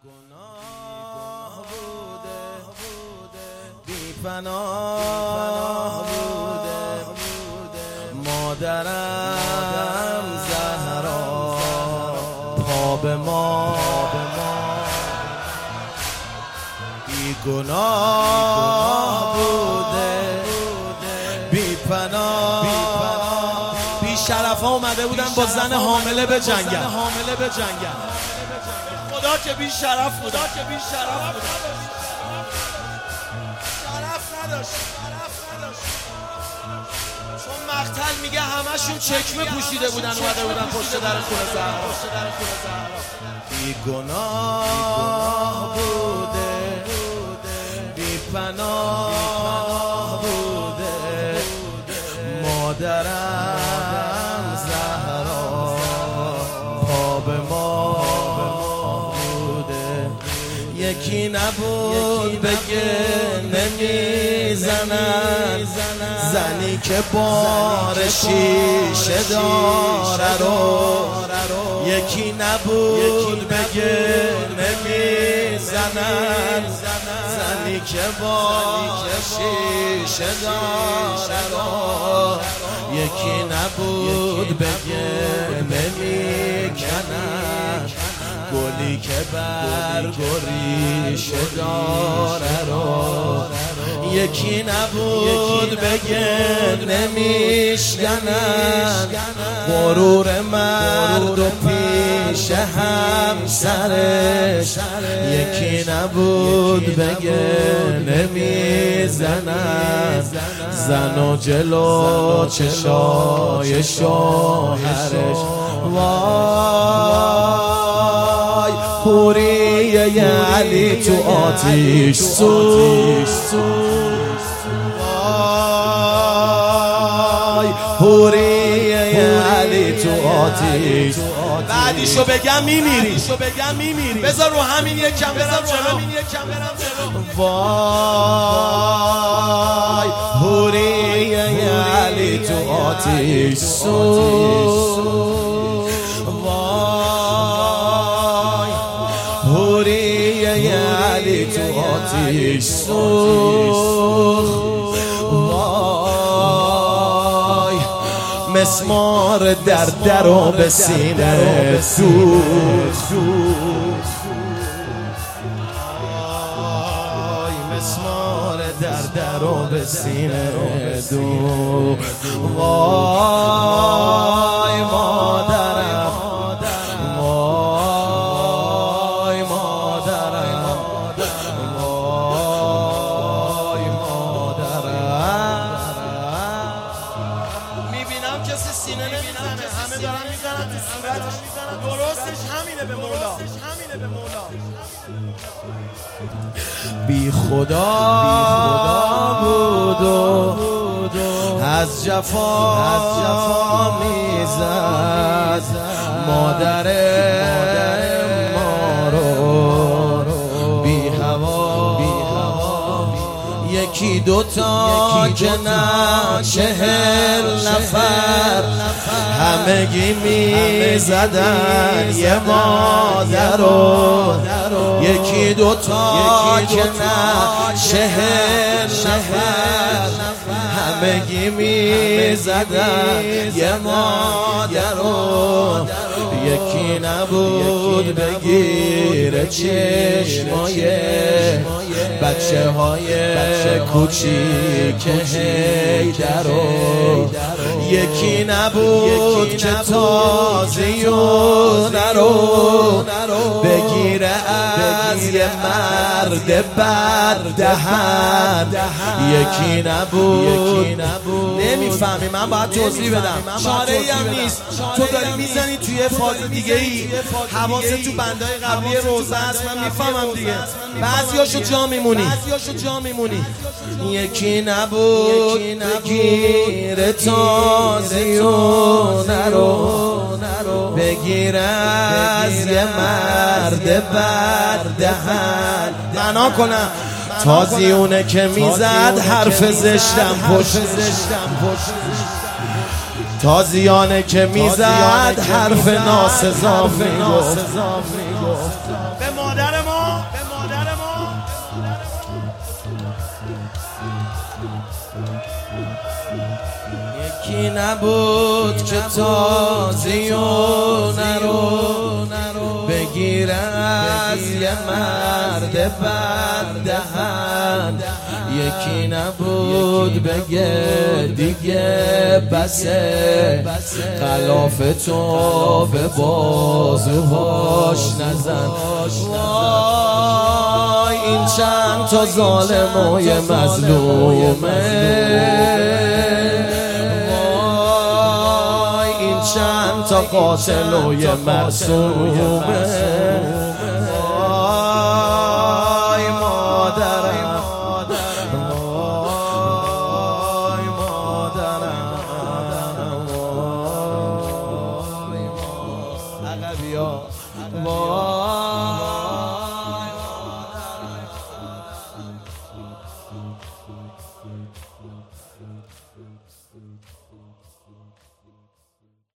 گناه بوده بی پناه بوده مادرم زهرا پا به ما بی گناه بوده بی پناه بی شرف ها اومده بودن با زن حامله به جنگل خدا که بی شرف بوده شرف نداشت چون مقتل میگه همشون چکمه پوشیده بودن اومده بودن پشت در خونه زهرا بی گناه بوده بی پناه بوده مادرم زهرا پا به ما بوده یکی نبود بگه نمیزنن زنی که بار شیشه داره رو یکی نبود بگه نمیزنن زنی که بار شیشه داره رو یکی نبود بگه نمیکنن گلی که برگریشه داره رو یکی نبود بگه نمیشکنن غرور مرد و پیش همسرش یکی نبود بگه نمیزنن زن و جلو چشای شوهرش وای حوریه علی تو آتیش سوخت وای حوریه علی تو آتیش بعدیشو بگم میمیری بذار رو همین یکم برم جلو وای حوریه علی تو آتیش سوخت حوریه علی تو آتیش سوخت وای مسمار در و به سینه سوخت وای مسمار در و به سینه دوخت وای مادرم سینه نمیزنه همه دارن میزنن تو صورتش درستش همینه به مولا بی خدا بود و از جفا میزد مادر ما رو بی هوا یکی دوتا که نه 40 نفر همگی میزدن یه مادر رو یکی دوتا که نه 40 نفر همگی میزدن یه مادر رو یکی نبود بگیره چشمای بچه های کوچیک هیدر رو یکی نبود که تازیونه رو بگیره از یه مرد بد دهن یکی نبود نمیفهمی من باید توضیح بدم چاره‌ای هم نیست تو داری میزنی توی فاز دیگه ای حواست تو بندهای قبلی روزه است من میفهمم دیگه بعضیاشو جا میمونی یکی نبود بگیره تازیونه رو بگیره از یه مرد بد دهن بنا کنم تازیونه که میزد حرف زشتم پشت تازیانه که میزد حرف ناسزا میگفت به مادر ما یکی نبود که تازیون رو بگیره از یه مرد بد دهن، یکی نبود بگه دیگه بسه، خلاف تو به بازوهاش نزن. وای این چند تا ظالم و یه مظلومه، چند تا قاتل و یه معصومه. وای مادرم، وای مادرم، وای عقبیا، وای